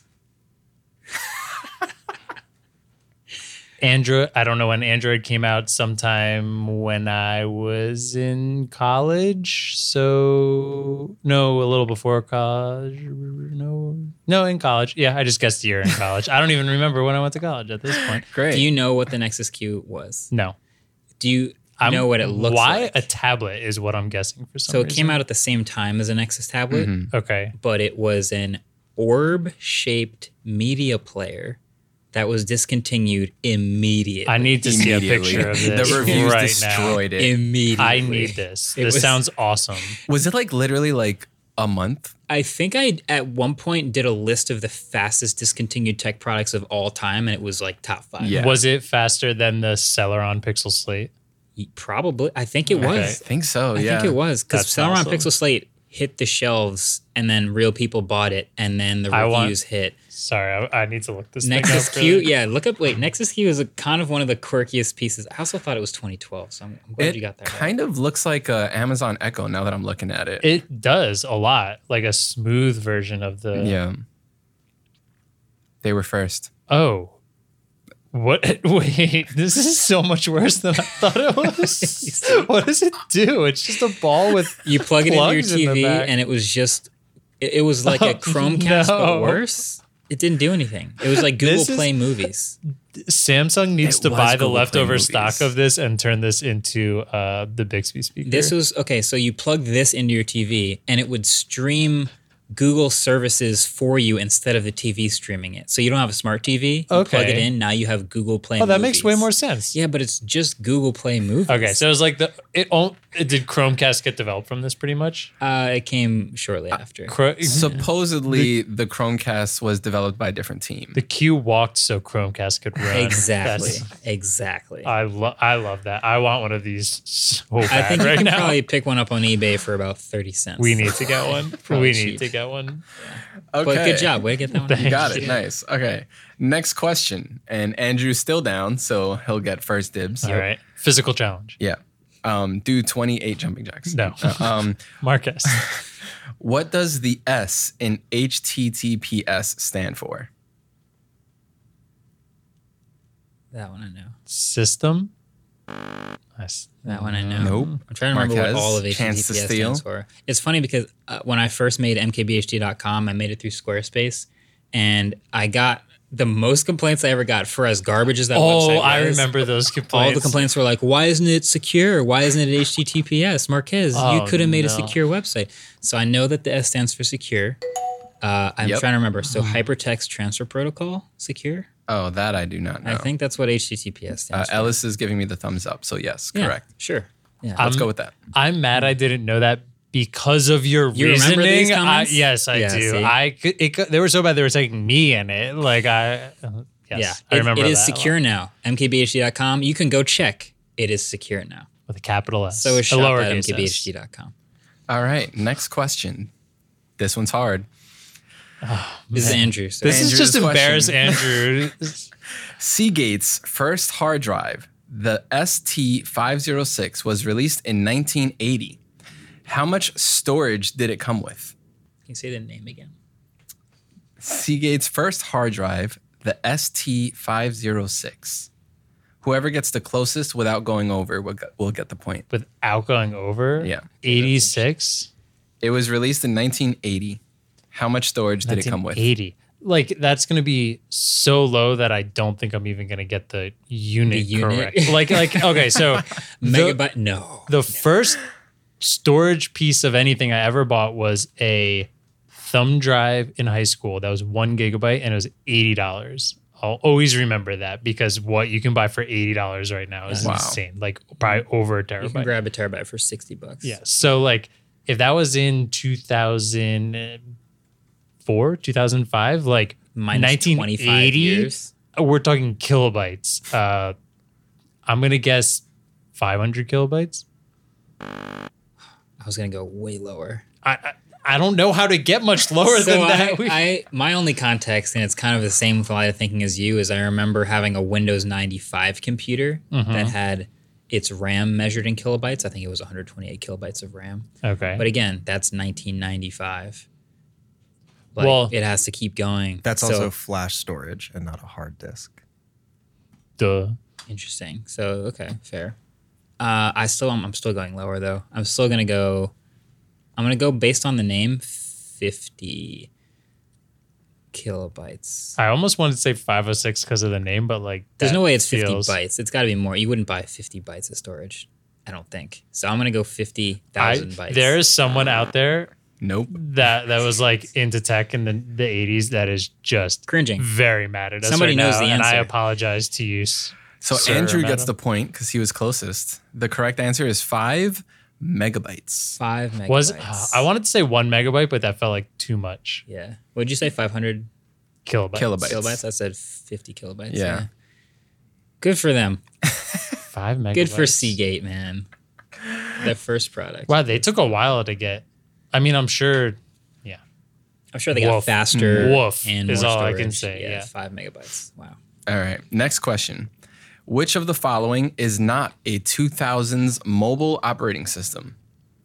Android. I don't know when Android came out. Sometime when I was in college. So no, a little before college. No, in college. Yeah, I just guessed the year in college. I don't even remember when I went to college at this point. Great. Do you know what the Nexus Q was? No. Do you know what it looks like? Why a tablet is what I'm guessing for some So reason. it came out at the same time as a Nexus tablet, Okay. but it was an orb-shaped media player that was discontinued immediately. I need to see a picture of this The reviews right destroyed it. Immediately. I need this. It This was- sounds awesome. Was it like literally like a month? I think I, at one point, did a list of the fastest discontinued tech products of all time, and it was like top 5. Yeah. Was it faster than the Celeron Pixel Slate? Probably. I think it I was. think so, I yeah. think it was, because That's Celeron awesome. Pixel Slate hit the shelves, and then real people bought it, and then the I want- reviews hit. Sorry, I need to look this Nexus thing up. Q, really. yeah, look up. Wait, Nexus Q is kind of one of the quirkiest pieces. I also thought it was 2012, so I'm glad you got that. kind of looks like a Amazon Echo now that I'm looking at it. It does a lot, like a smooth version of the. Yeah. They were first. Oh. What? Wait, this is so much worse than I thought it was. What does it do? It's just a ball with. You plug it into your plugs in the TV, back. and it was just, it was like a Chromecast, no. but worse. It didn't do anything. It was like Google This is- Play Movies. Samsung needs It to was buy the Google Play leftover Movies. stock of this and turn this into the Bixby speaker. This was, okay, so you plug this into your TV, and it would stream Google services for you instead of the TV streaming it. So you don't have a smart TV. You plug it Okay. in, now you have Google Play Oh, that Movies. makes way more sense. Yeah, but it's just Google Play Movies. Okay, so it was like did Chromecast get developed from this pretty much? It came shortly after. Supposedly, the Chromecast was developed by a different team. The Q walked so Chromecast could run. Exactly. That's- Exactly. I love that. I want one of these so bad I think you right can now. probably pick one up on eBay for about 30 cents. We need to get one. Probably We cheap. need to get one. Okay. But good job. Way to get that one. You got it. Nice. Okay. Next question. And Andrew's still down, so he'll get first dibs. All right. Physical challenge. Yeah. Do 28 jumping jacks. No. Marcus. What does the S in HTTPS stand for? That one I know. System. Nice. That one I know. Nope. I'm trying to remember Marquez, what all of chance to HTTPS steal. stands for. It's funny because when I first made mkbhd.com, I made it through Squarespace, and I got the most complaints I ever got for as garbage as that website was. I remember those complaints. All the complaints were like, why isn't it secure? Why isn't it HTTPS? Marquez, you Oh, could have made a no. secure website. So I know that the S stands for secure. I'm Yep. trying to remember. So Hypertext Transfer Protocol, secure? Oh, that I do not know. I think that's what HTTPS stands for. Ellis is giving me the thumbs up. So, yes, Yeah, correct. Sure. Yeah. Let's go with that. I'm mad I didn't know that because of your You reasoning. remember these comments? Yes, I Yeah, do. see? They were so bad they were taking me in it. Like yes, Yeah, I remember it is that a lot. secure now. mkbhd.com. You can go check. It is secure now. with a capital S. So is a lowercase s. shop.mkbhd.com. All right. Next question. This one's hard. This is Andrew. So This is Andrew's just embarrass question. Andrew. Seagate's first hard drive, the ST506, was released in 1980. How much storage did it come with? Can you say the name again? Seagate's first hard drive, the ST506. Whoever gets the closest without going over will get the point. Without going over. Yeah. 86. It was released in 1980. How much storage did it come with? 80. Like that's going to be so low that I don't think I'm even going to get the unit, unit? correct. Like okay, so Megabyte? No. the first storage piece of anything I ever bought was a thumb drive in high school. That was 1 gigabyte and it was $80. I'll always remember that because what you can buy for $80 right now is Wow. insane. Like probably over a You can terabyte. grab a terabyte for $60. Yeah. So like if that was in 2004, 2005, like Minus 25 1980, years. we're talking kilobytes. I'm going to guess 500 kilobytes. I was gonna go way lower. I don't know how to get much lower than that. My only context, and it's kind of the same line of thinking as you, is I remember having a Windows 95 computer that had its RAM measured in kilobytes. I think it was 128 kilobytes of RAM. Okay. But again, that's 1995. Like, it has to keep going. That's also flash storage and not a hard disk. Duh. Interesting. So, okay, fair. I'm still going lower, though. I'm going to go based on the name, 50 kilobytes. I almost wanted to say 506 because of the name, but like there's no way it's 50 bytes. It's got to be more. You wouldn't buy 50 bytes of storage, I don't think. So I'm going to go 50,000 bytes. There is someone out there Nope. that was like into tech in the 80s that is just cringing. Very mad at us Somebody knows the and answer. I apologize to you. So Andrew gets the point because he was closest. The correct answer is 5 megabytes. 5 megabytes. I wanted to say 1 megabyte, but that felt like too much. Yeah. What did you say? 500 kilobytes. I said 50 kilobytes. Yeah. Good for them. 5 megabytes. Good for Seagate, man. Their first product. Wow, they took a while to get. I mean, I'm sure. Yeah. I'm sure they got faster. Woof and is more all storage. I can say. Yeah. 5 megabytes. Wow. All right. Next question. Which of the following is not a 2000s mobile operating system?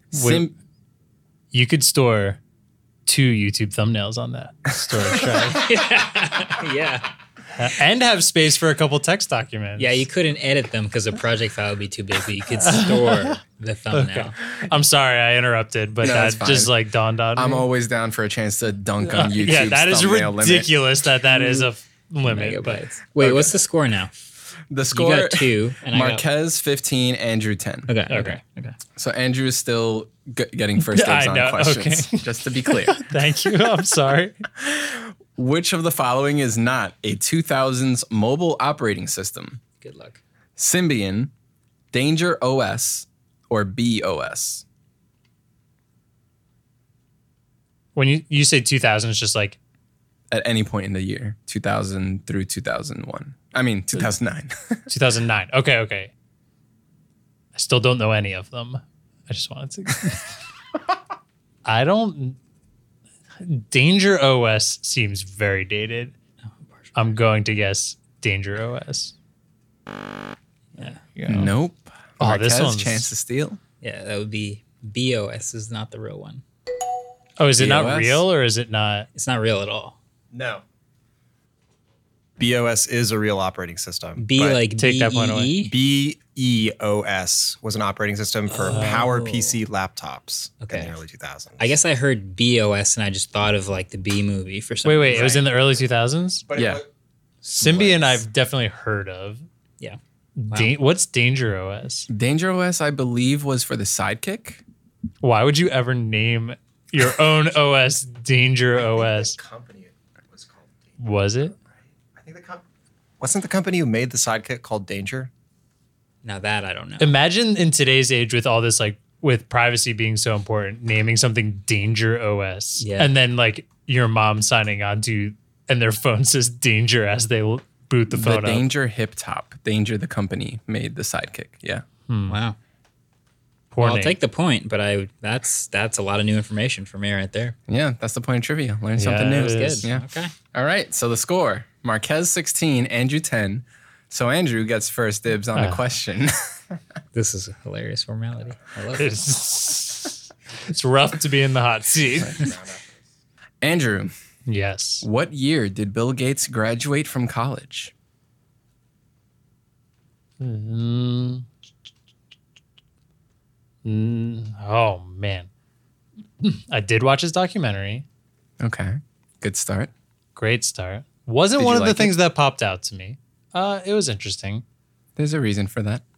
You could store 2 YouTube thumbnails on that storage drive. Yeah. And have space for a couple text documents. Yeah, you couldn't edit them because the project file would be too big, but you could store the thumbnail. Okay. I'm sorry I interrupted, but that just like dawned on me. I'm always down for a chance to dunk on YouTube. Yeah, that is ridiculous that is a limit. Megabytes. Wait, what's the score now? The score, you got 2. And Marquez 15, Andrew 10. Okay. So Andrew is still getting first dibs on questions, okay. just to be clear. Thank you. I'm sorry. Which of the following is not a 2000s mobile operating system? Good luck. Symbian, Danger OS, or BOS? When you say 2000, it's just like at any point in the year, 2000 through 2001. I mean, 2009. 2009. Okay. I still don't know any of them. I just wanted to. Danger OS seems very dated. I'm going to guess Danger OS. Yeah. Nope. Oh, this one's chance to steal. Yeah, that would be BOS is not the real one. Oh, is it BOS? not real or is it not? It's not real at all. No. BOS is a real operating system. Take that point away. BEOS was an operating system for Power PC laptops in the early 2000s. I guess I heard BOS and I just thought of like the B movie for some Wait, reason. it was in the early 2000s? But yeah. Symbian I've definitely heard of. Yeah. What's Danger OS? Danger OS, I believe, was for the Sidekick. Why would you ever name your own OS Danger OS? Company was called Danger. Was it? I think wasn't the company who made the Sidekick called Danger? Now that I don't know. Imagine in today's age with all this, like with privacy being so important, naming something Danger OS. Yeah. And then like your mom signing on to, and their phone says Danger as they boot the phone up. The Danger hip top. Danger, the company, made the Sidekick. Yeah. Wow. Poor I'll Nate. take the point, but that's a lot of new information for me right there. Yeah, that's the point of trivia. Learn something new. it Good. is. Yeah. Okay. All right. So the score: Marquez 16, Andrew 10. So Andrew gets first dibs on the question. This is a hilarious formality. I love it. It's rough to be in the hot seat. Andrew, Yes. what year did Bill Gates graduate from college? Oh man, I did watch his documentary. Okay. Good start. Great start. Wasn't Did one you of the like things it? that popped out to me. It was interesting. There's a reason for that.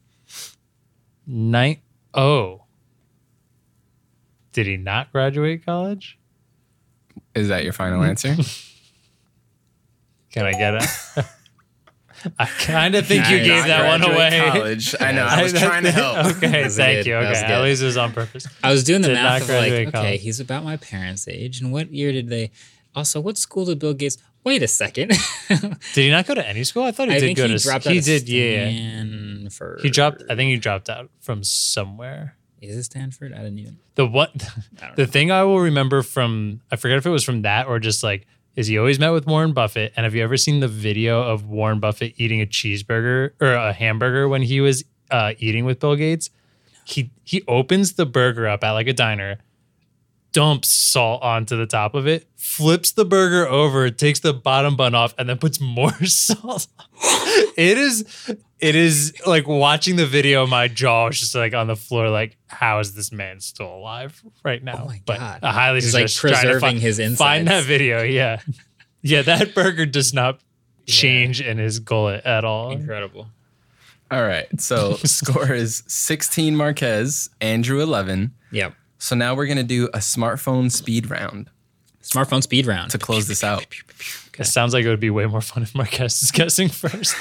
Did he not graduate college? Is that your final answer? Can I get it? I kind of think you Nah, gave not that one Graduate away. College. I know. I was trying to help. Okay, was thank good. you. That was Okay, good. at least it was on purpose. I was doing the Did math not of like, graduate okay, college. he's about my parents' age, and what year did they? Also, what school did Bill Gates? Wait a second. Did he not go to any school? I thought he I did think go he to. dropped out. He of did, yeah. Stanford. He dropped. I think he dropped out from somewhere. Is it Stanford? I didn't even. The thing I will remember from, I forget if it was from that or just like, is he always met with Warren Buffett. And have you ever seen the video of Warren Buffett eating a cheeseburger or a hamburger when he was eating with Bill Gates? He opens the burger up at like a diner, dumps salt onto the top of it, flips the burger over, takes the bottom bun off, and then puts more salt. It is like watching the video, my jaw is just like on the floor, like, how is this man still alive right now? Oh my but God. I highly He's like suggest preserving his insides. Find that video, yeah. Yeah, that burger does not change in his gullet at all. Incredible. All right. So score is 16 Marquez, Andrew 11. Yep. So now we're going to do a smartphone speed round Smartphone speed round. to close this out. It sounds like it would be way more fun if Marquez is guessing first.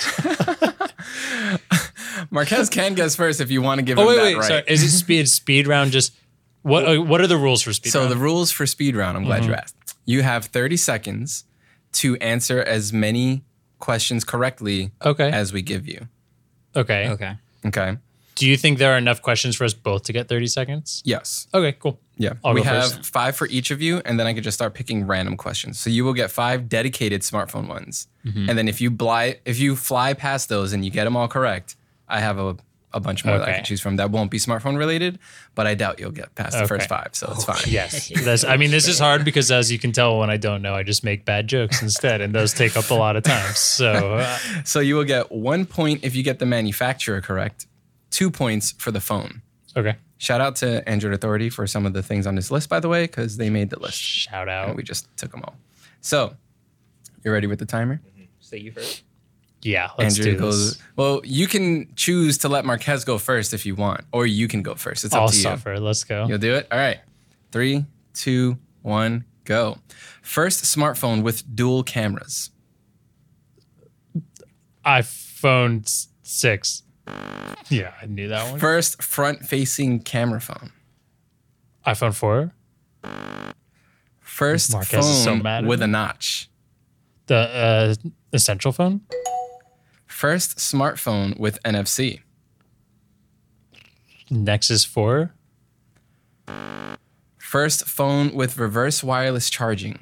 Marquez can guess first if you want to give him that right. Sorry. Is it speed round? Just what are the rules for speed round? So the rules for speed round, I'm glad you asked. You have 30 seconds to answer as many questions correctly as we give you. Okay. Okay. Do you think there are enough questions for us both to get 30 seconds? Yes. Okay, cool. Yeah. I'll we go have first. 5 for each of you, and then I could just start picking random questions. So you will get 5 dedicated smartphone ones. And then if you fly past those and you get them all correct, I have a bunch more that I can choose from that won't be smartphone related, but I doubt you'll get past the first 5, so it's fine. Yes. This is hard because as you can tell when I don't know, I just make bad jokes instead, and those take up a lot of time. So So you will get 1 point if you get the manufacturer correct, 2 points for the phone. okay. Shout out to Android Authority for some of the things on this list, by the way, because they made the list. Shout And out. we just took them all. So, you ready with the timer? So you first. Yeah, let's Andrew do this. Well, you can choose to let Marquez go first if you want, or you can go first. It's up I'll to you. suffer. Let's go. You'll do it? All right. 3, 2, 1, go. First smartphone with dual cameras. iPhone 6. Yeah, I knew that one. First front-facing camera phone. iPhone 4. First Marquez is so phone mad at with me. a notch. The Essential phone. First smartphone with NFC. Nexus 4. First phone with reverse wireless charging.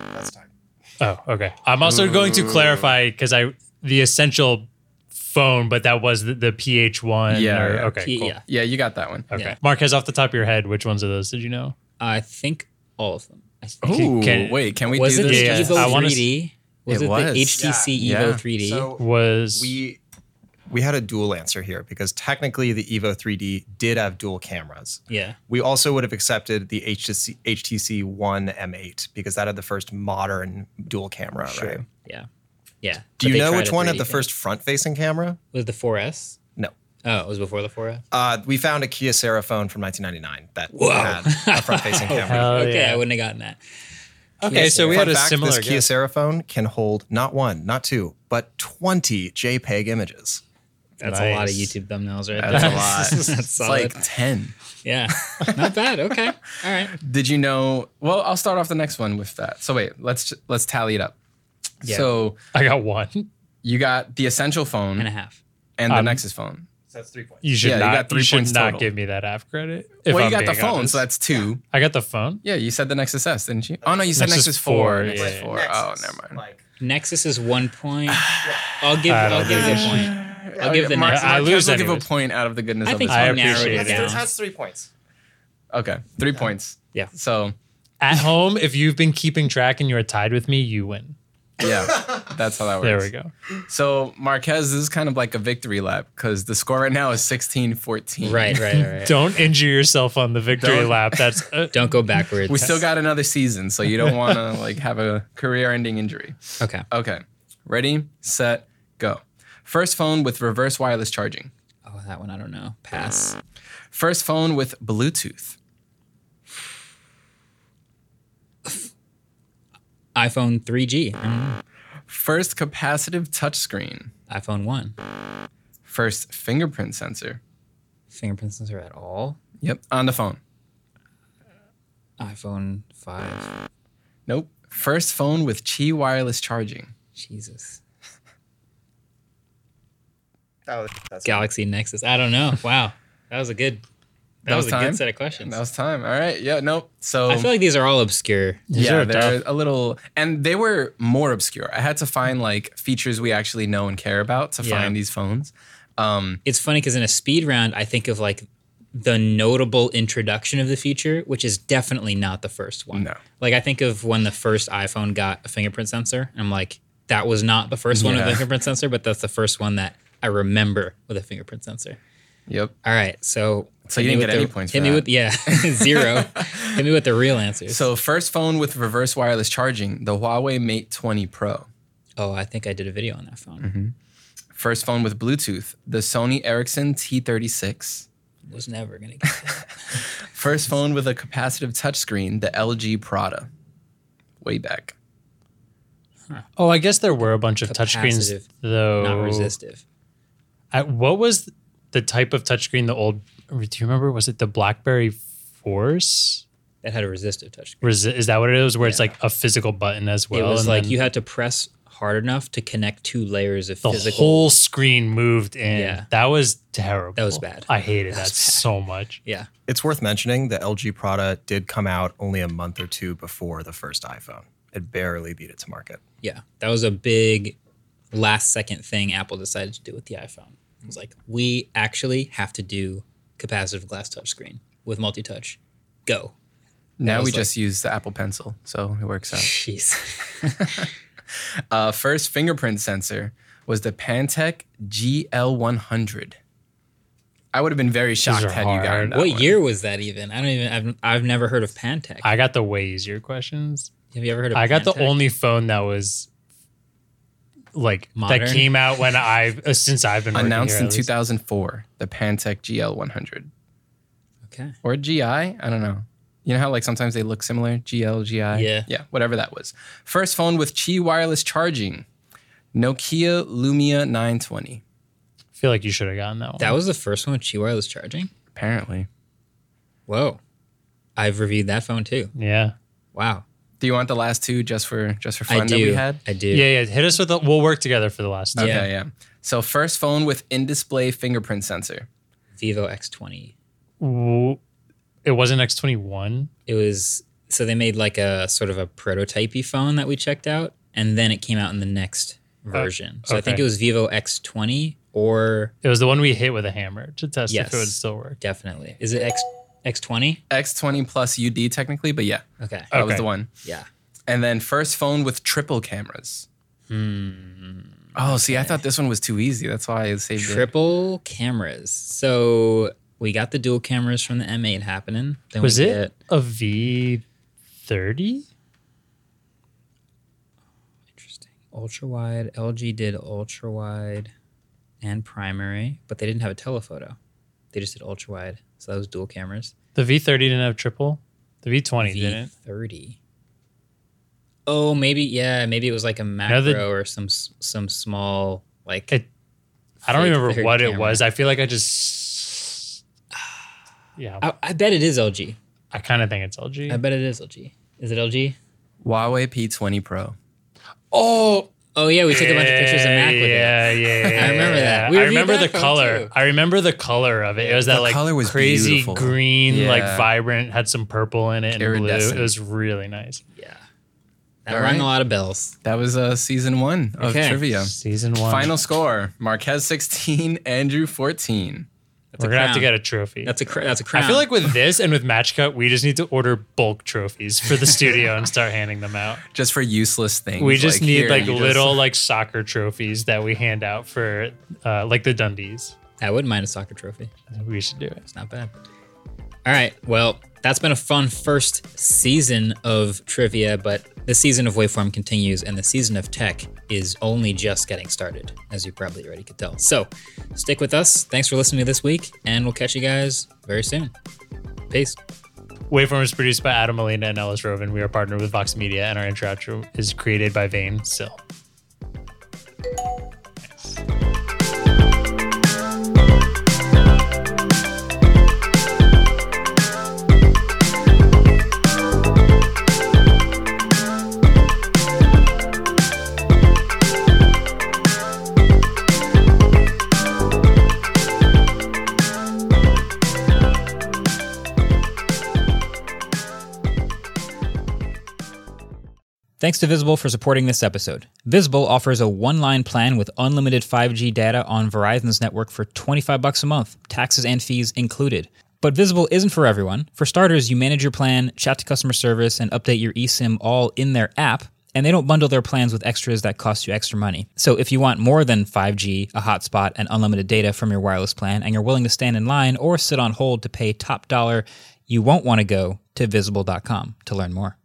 Oh, okay. I'm also going to clarify because the Essential phone, but that was the PH1. Yeah, or, yeah. Okay, cool. Yeah, you got that one. Okay. Yeah. Marquez, off the top of your head, which ones of those did you know? I think all of them. I think. Ooh, Can- can we Was do it this? the Yeah, Evo I wanna 3D? Was It it was. the HTC Yeah. Evo 3D? So Was we had a dual answer here because technically the Evo 3D did have dual cameras. yeah. We also would have accepted the HTC One M8 because that had the first modern dual camera, right? Yeah. Yeah. Do you But they know tried which a one had 3D the thing. first front-facing camera? Was it the 4S? No. Oh, it was before the 4S? We found a Kyocera phone from 1999 that had a front-facing camera. Hell Okay, yeah. I wouldn't have gotten that. Okay, so we Fun had a fact, similar this guess. Kyocera phone can hold not 1, not 2, but 20 JPEG images. That's a lot of Nice. YouTube thumbnels right That's there. a lot. That's It's solid. like 10. Yeah. Not bad. Okay. All right. Did you know? Well, I'll start off the next one with that. So wait, let's tally it up. Yeah. So I got one. you got the Essential phone And a half. and the Nexus phone. So that's 3 points. You should Yeah, you not. got 3 you should points not total. give me that half credit. If Well, you I'm got the being phone, honest. so that's 2. I got the phone. Yeah, you said the Nexus S, didn't you? Oh no, you said Nexus Nexus 4, 4. yeah, Nexus yeah. 4. Oh, never mind. Like, Nexus is 1 point. I'll give I I'll don't give think you a I point. I'll give the Mark, Nexus. I lose will give a anyways. point out of the goodness I of think his I you narrowed appreciate it it. down. that's 3 points. Okay, 3 points. Yeah. So At home, if you've been keeping track and you're tied with me, you win. yeah, that's how that works. There we go. So Marquez, this is kind of like a victory lap because the score right now is 16-14. Right. Don't injure yourself on the victory Don't- lap. That's Don't go backwards. We still got another season, so you don't want to like have a career-ending injury. Okay. Okay, ready, set, go. First phone with reverse wireless charging. Oh, that one I don't know. Pass. First phone with Bluetooth. iPhone 3G. I don't know. First capacitive touchscreen. iPhone 1. First fingerprint sensor. Fingerprint sensor at all. Yep, on the phone. iPhone 5. Nope. First phone with Qi wireless charging. Jesus. Oh, that's Galaxy Nexus. I don't know. Wow. That was a good That was a good set of questions. That was time. All right. Yeah, nope. So I feel like these are all obscure. Yeah, they're a little, and they were more obscure. I had to find like features we actually know and care about to find these phones. It's funny because in a speed round, I think of like the notable introduction of the feature, which is definitely not the first one. No. Like I think of when the first iPhone got a fingerprint sensor. And I'm like, that was not the first one with a fingerprint sensor, but that's the first one that I remember with a fingerprint sensor. Yep. All right. So you didn't get any points for that. With 0. Hit me with the real answers. So first phone with reverse wireless charging, the Huawei Mate 20 Pro. Oh, I think I did a video on that phone. Mm-hmm. First phone with Bluetooth, the Sony Ericsson T36. Was never going to get that. First phone with a capacitive touchscreen, the LG Prada. Way back. Huh. Oh, I guess there were a bunch of touchscreens, though. Not resistive. What was the type of touchscreen the old... Do you remember? Was it the BlackBerry Force? That had a resistive touchscreen. Is that what it was? Where it's like a physical button as well? It was like you had to press hard enough to connect 2 layers of physical. The whole screen moved in. Yeah. That was terrible. That was bad. I hated that so much. Yeah. It's worth mentioning the LG Prada did come out only a month or 2 before the first iPhone. It barely beat its market. Yeah. That was a big last second thing Apple decided to do with the iPhone. It was like, we actually have to do capacitive glass touchscreen with multi-touch. Go. Now we just use the Apple Pencil, so it works out. Jeez. First fingerprint sensor was the Pantech GL100. I would have been very shocked had you gotten that What one. year was that even? I've never heard of Pantech. I got the way easier questions. Have you ever heard of I got Pantech? the only phone that was like modern? That came out when since I've been announced working in here, 2004, the Pantech GL100. Okay. Or GI, I don't know. You know how like sometimes they look similar? GL, GI? Yeah, whatever that was. First phone with Qi wireless charging, Nokia Lumia 920. I feel like you should have gotten that one. That was the first one with Qi wireless charging? Apparently. Whoa. I've reviewed that phone too. Yeah. Wow. Do you want the last two just for fun that we had? I do. Yeah. Hit us with we'll work together for the last two. Okay, yeah. So first phone with in-display fingerprint sensor. Vivo X20. Ooh, it wasn't X21. It was, so they made like a sort of a prototypey phone that we checked out, and then it came out in the next version. So I think it was Vivo X20 or... It was the one we hit with a hammer to test yes, if it would still work. Definitely. Is it X20? X20 plus UD technically, but yeah. Okay. That was the one. Yeah. And then first phone with triple cameras. Oh, see, I thought this one was too easy. That's why I saved it. Triple cameras. So we got the dual cameras from the M8 happening. Then was it a V30? Interesting. Ultra wide. LG did ultra wide and primary, but they didn't have a telephoto. They just did ultra wide. So that was dual cameras. The V30 didn't have triple? The V20 didn't. V30. Oh, maybe it was like a macro or some small like. I don't remember what it was. I feel like I just. Yeah. I bet it is LG. I kind of think it's LG. I bet it is LG. Is it LG? Huawei P20 Pro. Oh yeah, we took a bunch of pictures of Mac with it. Yeah. I remember that. I remember the color. I remember the color of it. It was that like color was crazy beautiful. green, like vibrant, had some purple in it and blue. Iridescent. It was really nice. Yeah. That rang a lot of bells. That was season 1 of trivia. Season 1. Final score: Marquez 16, Andrew 14. We're gonna have to get a trophy. That's a crown. I feel like with this and with Match Cut, we just need to order bulk trophies for the studio and start handing them out. Just for useless things. We just need here, little like soccer trophies that we hand out for like the Dundies. I wouldn't mind a soccer trophy. We should do it. It's not bad. All right. Well, that's been a fun first season of trivia, but the season of Waveform continues, and the season of tech is only just getting started, as you probably already could tell. So stick with us. Thanks for listening this week, and we'll catch you guys very soon. Peace. Waveform is produced by Adam Molina and Ellis Rovin. We are partnered with Vox Media, and our intro outro is created by Vane Sill. Thanks to Visible for supporting this episode. Visible offers a one-line plan with unlimited 5G data on Verizon's network for $25 a month, taxes and fees included. But Visible isn't for everyone. For starters, you manage your plan, chat to customer service, and update your eSIM all in their app, and they don't bundle their plans with extras that cost you extra money. So if you want more than 5G, a hotspot, and unlimited data from your wireless plan, and you're willing to stand in line or sit on hold to pay top dollar, you won't want to go to Visible.com to learn more.